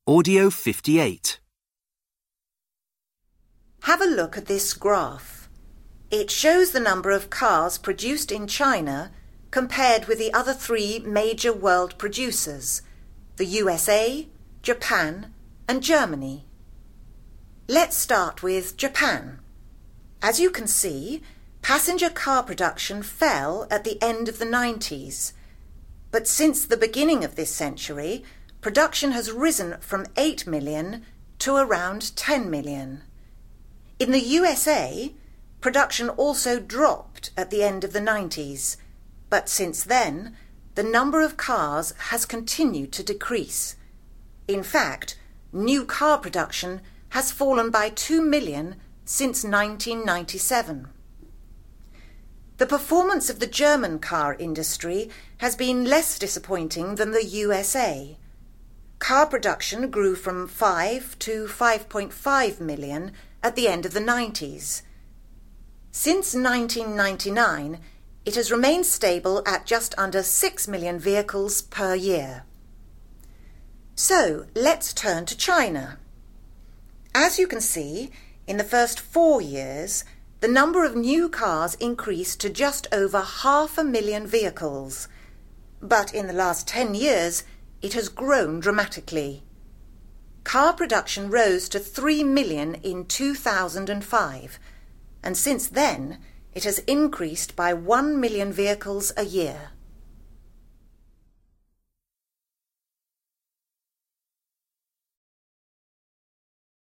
Audio 58. Have a look at this graph. It shows the number of cars produced in China compared with the other three major world producers, the USA, Japan and Germany. Let's start with Japan. As you can see, passenger car production fell at the end of the 90s, but since the beginning of this century, production has risen from 8 million to around 10 million. In the USA, production also dropped at the end of the 90s, but since then, the number of cars has continued to decrease. In fact, new car production has fallen by 2 million since 1997. The performance of the German car industry has been less disappointing than the USA. Car production grew from 5 to 5.5 million at the end of the 90s. Since 1999, it has remained stable at just under 6 million vehicles per year. So, let's turn to China. As you can see, in the first 4 years, the number of new cars increased to just over 500,000 vehicles. But in the last 10 years, it has grown dramatically. Car production rose to 3 million in 2005, and since then it has increased by 1 million vehicles a year.